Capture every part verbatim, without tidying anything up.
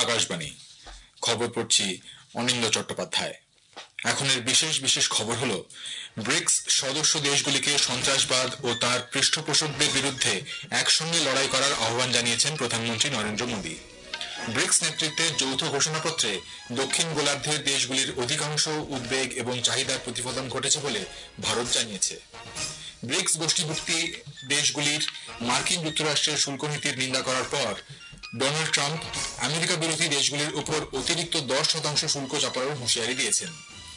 আকাশবাণী। খবর পড়ছি অনিন্দ চট্টোপাধ্যায়। এখনের বিশেষ বিশেষ খবর হলো, ব্রিক্স সদস্য দেশগুলিকে সন্ত্রাসবাদ ও তার পৃষ্ঠপোষকদের বিরুদ্ধে একসঙ্গে লড়াই করার আহ্বান জানিয়েছেন প্রধানমন্ত্রী নরেন্দ্র মোদী। ব্রিক্স নেতৃত্বের যৌথ ঘোষণাপত্রে দক্ষিণ গোলার্ধের দেশগুলির অধিকাংশ উদ্বেগ এবং চাহিদার প্রতিফলন ঘটেছে বলে ভারত জানিয়েছে। ব্রিক্স গোষ্ঠীভুক্তি দেশগুলির মার্কিন যুক্তরাষ্ট্রের শুল্ক নীতির নিন্দা করার পর ডোনাল্ড ট্রাম্প আমেরিকা বিরোধী দেশগুলির উপর অতিরিক্ত দশ শতাংশ শুল্ক চাপানোর হুঁশিয়ারি দিয়েছেন।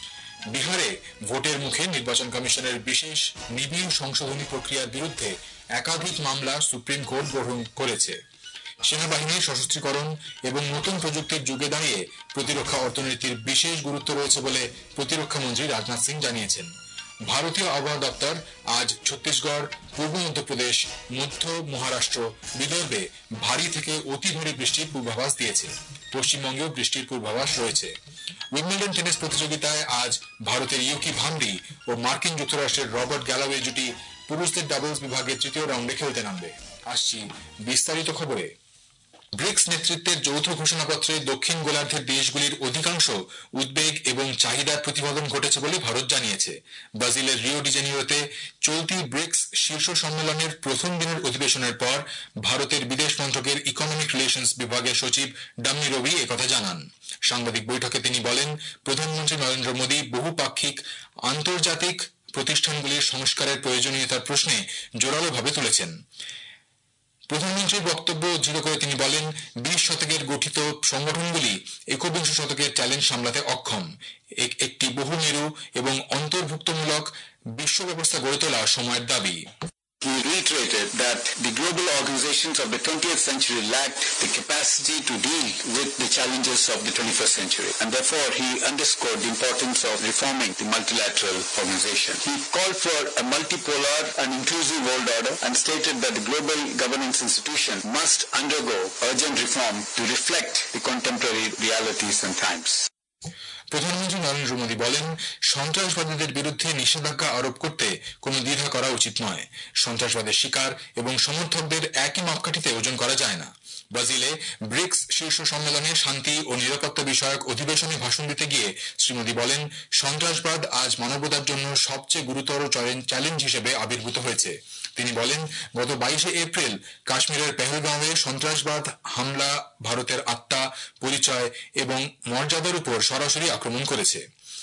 বিহারে ভোটের মুখে নির্বাচন কমিশনের বিশেষ নিবিড় সংশোধনী প্রক্রিয়ার বিরুদ্ধে একাধিক মামলা সুপ্রিম কোর্ট গ্রহণ করেছে। সেনাবাহিনীর সশস্ত্রীকরণ এবং নতুন প্রযুক্তির যুগে দাঁড়িয়ে প্রতিরক্ষা অর্থনীতির বিশেষ গুরুত্ব রয়েছে বলে প্রতিরক্ষা মন্ত্রী রাজনাথ সিং জানিয়েছেন। ভারতীয় আবহাওয়া দপ্তর আজ ছত্তিশগড়, পূর্ব মধ্যপ্রদেশ, মধ্য মহারাষ্ট্র, বিদর্ভে ভারী থেকে অতি ভারী বৃষ্টির পূর্বাভাস দিয়েছে। পশ্চিমবঙ্গেও বৃষ্টির পূর্বাভাস রয়েছে। উইম্বলডন টেনিস প্রতিযোগিতায় আজ ভারতের ইউকি ভাম্রি ও মার্কিন যুক্তরাষ্ট্রের রবার্ট গ্যালাওয়ে জুটি পুরুষদের ডাবলস বিভাগের তৃতীয় রাউন্ডে খেলতে নামবে। আসছি বিস্তারিত খবরে। ব্রিক্স নেতৃত্বের যৌথ ঘোষণাপত্রে দক্ষিণ গোলার্ধের দেশগুলির অধিকাংশ উদ্বেগ এবং চাহিদার প্রতিফলন ঘটেছে বলে ভারত জানিয়েছে। ব্রাজিলের রিও ডি জেনিরোতে চলতি ব্রিক্স শীর্ষ সম্মেলনের প্রথম দিনের অধিবেশনের পর ভারতের বিদেশ মন্ত্রকের ইকোনমিক রিলেশনস বিভাগের সচিব ডাম্মি রবি একথা জানান। সাংবাদিক বৈঠকে তিনি বলেন, প্রধানমন্ত্রী নরেন্দ্র মোদী বহুপাক্ষিক আন্তর্জাতিক প্রতিষ্ঠানগুলির সংস্কারের প্রয়োজনীয়তার প্রশ্নে জোরালোভাবে তুলেছেন। প্রধানমন্ত্রীর বক্তব্য উদ্ধৃত করে তিনি বলেন, বিশ শতকের গঠিত সংগঠনগুলি একবিংশ শতকের চ্যালেঞ্জ সামলাতে অক্ষম। একটি বহুমেরু এবং অন্তর্ভুক্তমূলক বিশ্ব ব্যবস্থা গড়ে তোলা সময়ের দাবি। He reiterated that the global organizations of the twentieth century lacked the capacity to deal with the challenges of the twenty-first century, and therefore he underscored the importance of reforming the multilateral organization. He called for a multipolar and inclusive world order and stated that the global governance institution must undergo urgent reform to reflect the contemporary realities and times. প্রধানমন্ত্রী নরেন্দ্র মোদী বলেন, সন্ত্রাসবাদীদের বিরুদ্ধে নিষেধাজ্ঞা আরোপ করতে কোনো দ্বিধা করা উচিত নয়। সন্ত্রাসবাদের শিকার এবং সমর্থকদের একই মাপকাঠিতে ওজন করা যায় না। ব্রাজিলে ব্রিক্স শীর্ষ সম্মেলনে শান্তি ও নিরাপত্তা বিষয়ক অধিবেশনে ভাষণ দিতে গিয়ে শ্রী মোদী বলেন, সন্ত্রাসবাদ আজ মানবতার জন্য সবচেয়ে গুরুতর চ্যালেঞ্জ হিসেবে আবির্ভূত হয়েছে। তিনি বলেন, গত বাইশে এপ্রিল কাশ্মীরের পেহেলগাঁওয়ে সন্ত্রাসবাদ হামলা ভারতের আত্মা, পরিচয় এবং মর্যাদার উপর সরাসরি আক্রমণ করেছে।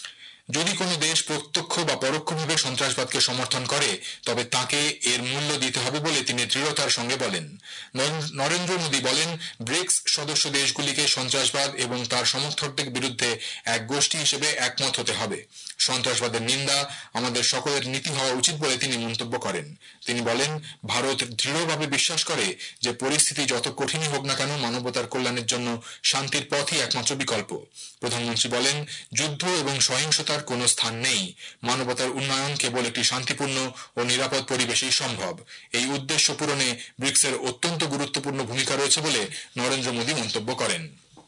যদি কোনো দেশ প্রত্যক্ষ বা পরোক্ষভাবে সন্ত্রাসবাদকে সমর্থন করে তবে তাকে এর মূল্য দিতে হবে বলে তিনি দৃঢ়তার সঙ্গে বলেন। নরেন্দ্র মোদী বলেন, ব্রিক্স সদস্য দেশগুলিকে সন্ত্রাসবাদ এবং তার সমর্থকদের বিরুদ্ধে এক গোষ্ঠী হিসেবে একমত হতে হবে। সন্ত্রাসবাদের নিন্দা আমাদের সকলের নীতি হওয়া উচিত বলে তিনি মন্তব্য করেন। তিনি বলেন, ভারত দৃঢ়ভাবে বিশ্বাস করে যে পরিস্থিতি যত কঠিনই হোক না কেন মানবতার কল্যাণের জন্য শান্তির পথই একমাত্র বিকল্প। প্রধানমন্ত্রী বলেন, যুদ্ধ এবং সহিংসতার কোনো স্থান নেই। মানবতার উন্নয়ন কেবল একটি শান্তিপূর্ণ ও নিরাপদ পরিবেশেই সম্ভব। এই উদ্দেশ্য পূরণে ব্রিক্সের অত্যন্ত গুরুত্বপূর্ণ ভূমিকা রয়েছে বলে নরেন্দ্র মোদী মন্তব্য করেন।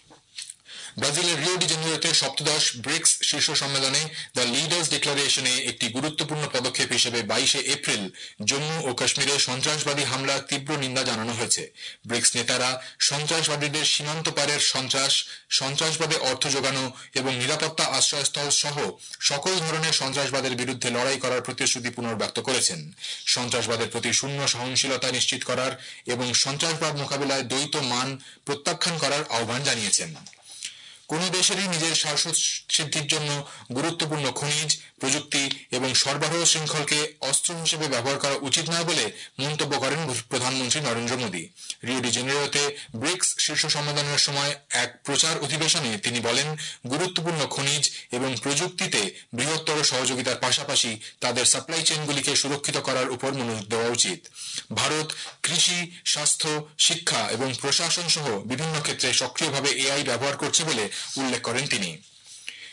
ব্রাজিলের রিও ডি জেনিরোতে সপ্তদশ ব্রিক্স শীর্ষ সম্মেলনে দ্য লিডার্স ডিক্লারেশনে একটি গুরুত্বপূর্ণ পদক্ষেপ হিসেবে বাইশে এপ্রিল জম্মু ও কাশ্মীরে সন্ত্রাসবাদী হামলার তীব্র নিন্দা জানানো হয়েছে। ব্রিক্স নেতারা সন্ত্রাসবাদীদের সীমান্ত পারের সন্ত্রাস, সন্ত্রাসবাদে অর্থ যোগানো এবং নিরাপত্তা আশ্রয়স্থল সহ সকল ধরনের সন্ত্রাসবাদের বিরুদ্ধে লড়াই করার প্রতিশ্রুতি পুনর্ব্যক্ত করেছেন। সন্ত্রাসবাদের প্রতি শূন্য সহনশীলতা নিশ্চিত করার এবং সন্ত্রাসবাদ মোকাবিলায় দ্বৈত মান প্রত্যাখ্যান করার আহ্বান জানিয়েছেন। কোনো দেশেরই নিজের স্বার্থ সিদ্ধির জন্য গুরুত্বপূর্ণ খনিজ, প্রযুক্তি এবং সরবরাহ শৃঙ্খলকে অস্ত্র হিসেবে ব্যবহার করা উচিত নয় বলে মন্তব্য করেন প্রধানমন্ত্রী নরেন্দ্র মোদী। রিও ডি জেনিরোতে ব্রিক্স শীর্ষ সম্মেলনের সময় এক প্রচার অধিবেশনে তিনি বলেন, গুরুত্বপূর্ণ খনিজ এবং প্রযুক্তিতে বৃহত্তর সহযোগিতার পাশাপাশি তাদের সাপ্লাই চেইনগুলিকে সুরক্ষিত করার উপর মনোযোগ দেওয়া উচিত। ভারত কৃষি, স্বাস্থ্য, শিক্ষা এবং প্রশাসন সহ বিভিন্ন ক্ষেত্রে সক্রিয়ভাবে এআই ব্যবহার করছে বলে উল্লেখ করেন তিনি।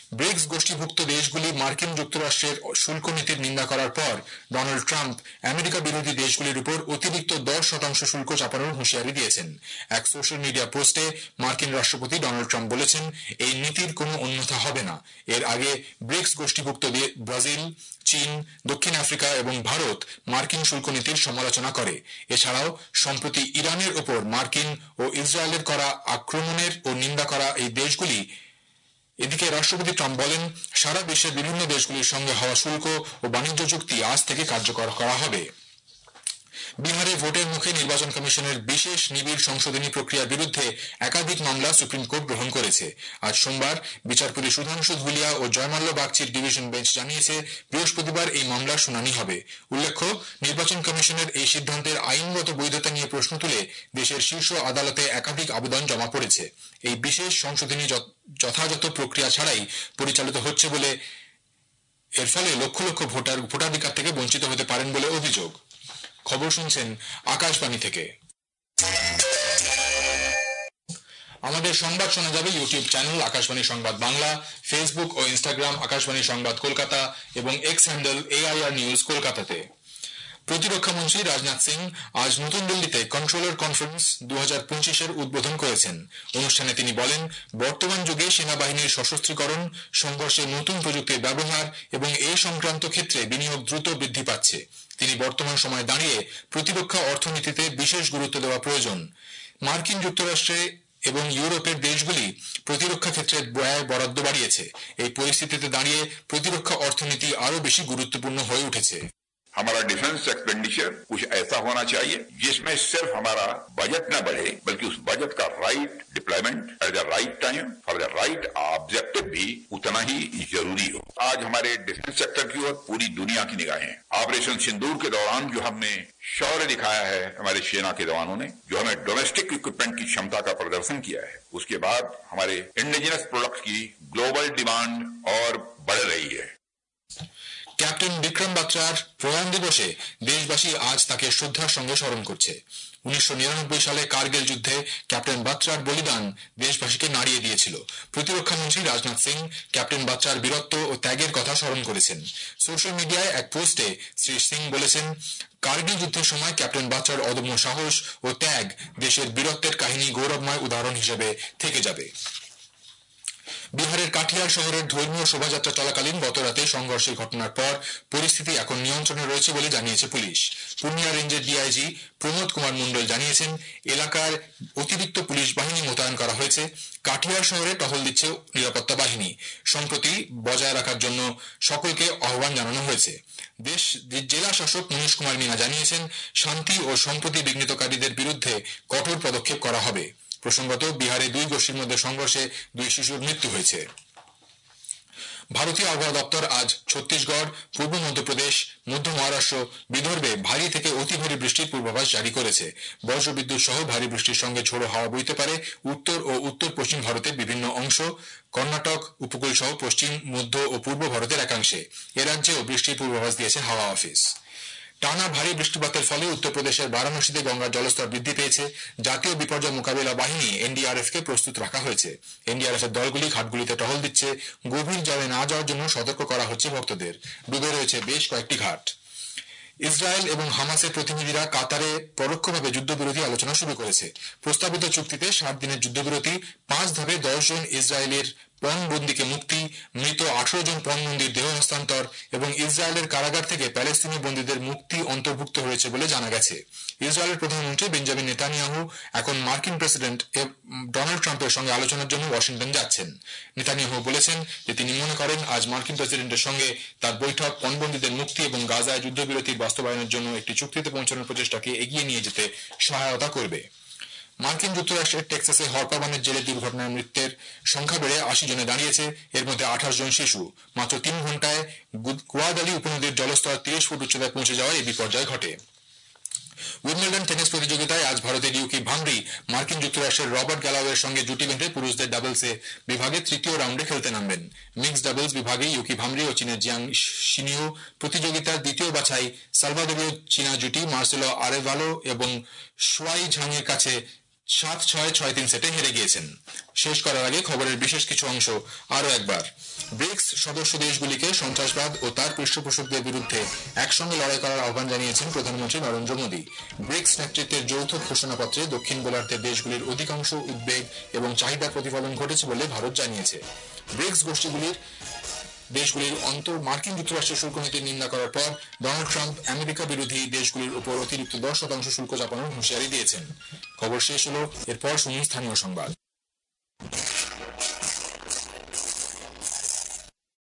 ব্রিক্স গোষ্ঠীভুক্ত দেশগুলি মার্কিন যুক্তরাষ্ট্রের শুল্ক নীতির নিন্দা করার পর ডোনাল্ড ট্রাম্প আমেরিকা বিরোধী দেশগুলির উপর অতিরিক্ত দশ শতাংশ শুল্ক চাপানোর হুঁশিয়ারি দিয়েছেন। এক সোশ্যাল মিডিয়া পোস্টে মার্কিন রাষ্ট্রপতি ডোনাল্ড ট্রাম্প বলেছেন, এই নীতির কোনো অন্যথা হবে না। এর আগে ব্রিক্স গোষ্ঠীভুক্ত ব্রাজিল, চীন, দক্ষিণ আফ্রিকা এবং ভারত মার্কিন শুল্ক নীতির সমালোচনা করে। এছাড়াও সম্প্রতি ইরানের ওপর মার্কিন ও ইসরায়েলের করা আক্রমণের ও নিন্দা করা এই দেশগুলি। এদিকে রাষ্ট্রপতি ট্রাম্প বলেন, সারা বিশ্বের বিভিন্ন দেশগুলির সঙ্গে হওয়া শুল্ক ও বাণিজ্য চুক্তি আজ থেকে কার্যকর করা হবে। বিহারে ভোটের মুখে নির্বাচন কমিশনের বিশেষ নিবিড় সংশোধনী প্রক্রিয়ার বিরুদ্ধে একাধিক মামলা সুপ্রিম কোর্ট গ্রহণ করেছে। আজ সোমবার বিচারপতি সুধাংশু ধুলিয়া ও জয়মাল্য বাগচির ডিভিশন বেঞ্চ জানিয়েছে, বৃহস্পতিবার এই মামলার শুনানি হবে। উল্লেখ্য, নির্বাচন কমিশনের এই সিদ্ধান্তের আইনগত বৈধতা নিয়ে প্রশ্ন তুলে দেশের শীর্ষ আদালতে একাধিক আবেদন জমা পড়েছে। এই বিশেষ সংশোধনী যথাযথ প্রক্রিয়া ছাড়াই পরিচালিত হচ্ছে বলে এর ফলে লক্ষ লক্ষ ভোটার ভোটাধিকার থেকে বঞ্চিত হতে পারেন বলে অভিযোগ। খবর শুনছেন আকাশবাণী থেকে। আমাদের সংবাদ শোনা যাবে YouTube channel Akashvani Sangbad Bangla, Facebook ও ইনস্টাগ্রাম আকাশবাণী সংবাদ কলকাতা এবং এক্স হ্যান্ডেল এআইআর নিউজ কলকাতাতে। প্রতিরক্ষা মন্ত্রী রাজনাথ সিং আজ নতুন দিল্লিতে কন্ট্রোলার কনফারেন্স দু হাজার পঁচিশের উদ্বোধন করেছেন। অনুষ্ঠানে তিনি বলেন, বর্তমান যুগে সেনাবাহিনীর সশস্ত্রীকরণ, সংঘর্ষে নতুন প্রযুক্তির ব্যবহার এবং এই সংক্রান্ত ক্ষেত্রে বিনিয়োগ দ্রুত বৃদ্ধি পাচ্ছে। তিনি বর্তমান সময়ে দাঁড়িয়ে প্রতিরক্ষা অর্থনীতিতে বিশেষ গুরুত্ব দেওয়া প্রয়োজন। মার্কিন যুক্তরাষ্ট্রে এবং ইউরোপের দেশগুলি প্রতিরক্ষা ক্ষেত্রে ব্যয় বরাদ্দ বাড়িয়েছে। এই পরিস্থিতিতে দাঁড়িয়ে প্রতিরক্ষা অর্থনীতি আরো বেশি গুরুত্বপূর্ণ হয়ে উঠেছে। हमारा डिफेंस एक्सपेंडिचर कुछ ऐसा होना चाहिए जिसमें सिर्फ हमारा बजट न बढ़े, बल्कि उस बजट का right deployment at the right time for the right objective भी उतना ही जरूरी हो। आज हमारे डिफेंस सेक्टर की ओर पूरी दुनिया की निगाहें। ऑपरेशन सिंदूर के दौरान जो हमने शौर्य दिखाया है हमारे सेना के जवानों ने, जो हमें डोमेस्टिक इक्विपमेंट की क्षमता का प्रदर्शन किया है, उसके बाद हमारे इंडिजिनस प्रोडक्ट की ग्लोबल डिमांड और बढ़ रही है। ক্যাপ্টেন বিক্রম বাত্রার প্রয়াণ দিবসে দেশবাসী আজ তাকে শ্রদ্ধার সঙ্গে স্মরণ করছে। উনিশশো নিরানব্বই সালে কার্গিল যুদ্ধে ক্যাপ্টেন বাত্রার বলিদান দেশবাসীকে নাড়িয়ে দিয়েছিল। প্রতিরক্ষা মন্ত্রী রাজনাথ সিং ক্যাপ্টেন বাত্রার বীরত্ব ও ত্যাগের কথা স্মরণ করেছেন। সোশ্যাল মিডিয়ায় এক পোস্টে শ্রী সিং বলেছেন, কার্গিল যুদ্ধের সময় ক্যাপ্টেন বাত্রার অদম্য সাহস ও ত্যাগ দেশের বীরত্বের কাহিনী গৌরবময় উদাহরণ হিসেবে থেকে যাবে। বিহারের কাটিহার শহরের ধর্মীয় শোভাযাত্রা চলাকালীন গতরাতে সংঘর্ষের ঘটনার পর পরিস্থিতি এখন নিয়ন্ত্রণে রয়েছে বলে জানিয়েছে পুলিশ। পূর্ণিয়া রেঞ্জের ডিআইজি প্রমোদ কুমার মণ্ডল জানিয়েছেন, এলাকার অতিরিক্ত পুলিশ বাহিনী মোতায়েন করা হয়েছে। কাটিহার শহরে টহল দিচ্ছে নিরাপত্তা বাহিনী। সম্প্রতি বজায় রাখার জন্য সকলকে আহ্বান জানানো হয়েছে। দেশ জেলা শাসক মনীশ কুমার মিনা জানিয়েছেন, শান্তি ও সম্প্রতি বিঘ্নিতকারীদের বিরুদ্ধে কঠোর পদক্ষেপ করা হবে। প্রসঙ্গত, বিহারে দুই গোষ্ঠীর মধ্যে সংঘর্ষে দুই শিশুর মৃত্যু হয়েছে। ভারতীয় আবহাওয়া দপ্তর আজ ছত্তিশগড়, পূর্ব মধ্যপ্রদেশ, মধ্য মহারাষ্ট্র, বিদর্ভে ভারী থেকে অতি ভারী বৃষ্টির পূর্বাভাস জারি করেছে। বজ্রবিদ্যুৎ সহ ভারী বৃষ্টির সঙ্গে ঝোড়ো হাওয়া বইতে পারে উত্তর ও উত্তর পশ্চিম ভারতের বিভিন্ন অংশ, কর্ণাটক উপকূল সহ পশ্চিম, মধ্য ও পূর্ব ভারতের একাংশে। এ রাজ্যেও বৃষ্টির পূর্বাভাস দিয়েছে হাওয়া অফিস। টানা ভারী বৃষ্টিপাতের ফলে উত্তরপ্রদেশের বারাণসীতে গঙ্গার জলস্তর বৃদ্ধি পেয়েছে। জাতীয় বিপর্যয় মোকাবিলা বাহিনী এনডিআরএফ কে প্রস্তুত রাখা হয়েছে। এনডিআরএফ এর দলগুলি ঘাটগুলিতে টহল দিচ্ছে। গভীর জলে না যাওয়ার জন্য সতর্ক করা হচ্ছে ভক্তদের। ডুবে রয়েছে বেশ কয়েকটি ঘাট। ইসরায়েল এবং হামাসের প্রতিনিধিরা কাতারে পরোক্ষভাবে যুদ্ধবিরতি আলোচনা শুরু করেছে। প্রস্তাবিত চুক্তিতে ষাট দিনের যুদ্ধবিরতি, পাঁচ ধাপে দশ জন ইসরায়েলের পণবন্দীকে মুক্তি, মৃত আঠারো জন পণবন্দীর দেহ হস্তান্তর এবং ইসরায়েলের কারাগার থেকে প্যালেস্তিনি বন্দীদের মুক্তি অন্তর্ভুক্ত হয়েছে বলে জানা গেছে। ইসরায়েলের প্রধানমন্ত্রী বেঞ্জামিন নেতানিয়াহু এখন মার্কিন প্রেসিডেন্ট ডোনাল্ড ট্রাম্পের সঙ্গে আলোচনার জন্য ওয়াশিংটন যাচ্ছেন। নেতানিয়াহু বলেছেন যে তিনি মনে করেন আজ মার্কিন প্রেসিডেন্টের সঙ্গে তার বৈঠক পণবন্দীদের মুক্তি এবং গাজায় যুদ্ধবিরতির বাস্তবায়নের জন্য একটি চুক্তিতে পৌঁছানোর প্রচেষ্টাকে এগিয়ে নিয়ে যেতে সহায়তা করবে। মার্কিন যুক্তরাষ্ট্রের টেক্সাসে হরপাবানের জেলে দুর্ঘটনায় মৃত্যুর সংখ্যা বেড়ে আশি জনে দাঁড়িয়েছে। এর মধ্যে আঠাশ জন শিশু। মাত্র তিন ঘন্টায় গুয়াদালি উপনদীর জলস্তর তিরিশ ফুট উচ্চতায় পৌঁছে যাওয়ায় এই বিপর্যয় ঘটে। উইম্বলডন টেনিস প্রতিযোগিতায় আজ ভারতের ইউকি ভামরি মার্কিন যুক্তরাষ্ট্রের রবার্ট গ্যালাওয়ের সঙ্গে জুটি বেঁধে পুরুষদের ডাবলসে বিভাগে তৃতীয় রাউন্ডে খেলতে নামবেন। মিক্সড ডাবলস বিভাগে ইউকি ভামরি ও চীনের জিয়াং শিনিও, প্রতিযোগিতার দ্বিতীয় বাছাই সালভাদোরীয় চীনা জুটি মার্সেলো আরেভালো এবং শুয়াই ঝাংয়ের কাছে সাত ছয় ছয় তিন সেটে হেরে গিয়েছেন। শেষ করার আগে খবরের বিশেষ কিছু অংশ আরো একবার। ব্রিক্স সদস্য দেশগুলিকে সন্ত্রাসবাদ ও তার পৃষ্ঠপোষকদের বিরুদ্ধে একসঙ্গে লড়াই করার আহ্বান জানিয়েছেন প্রধানমন্ত্রী নরেন্দ্র মোদী। ব্রিক্স নেতৃত্বের যৌথ ঘোষণাপত্রে দক্ষিণ গোলার্ধের দেশগুলির অধিকাংশ উদ্বেগ এবং চাহিদা প্রতিফলন ঘটেছে বলে ভারত জানিয়েছে। ব্রিক্স গোষ্ঠীগুলির দেশগুলির অন্তর মার্কিন যুক্তরাষ্ট্রের শুল্ক নীতির নিন্দা করার পর ডোনাল্ড ট্রাম্প আমেরিকা বিরোধী দেশগুলির উপর অতিরিক্ত দশ শতাংশ শুল্ক চাপানোর হুঁশিয়ারি দিয়েছেন। খবর শেষ হলো, এরপর শুনুন স্থানীয় সংবাদ।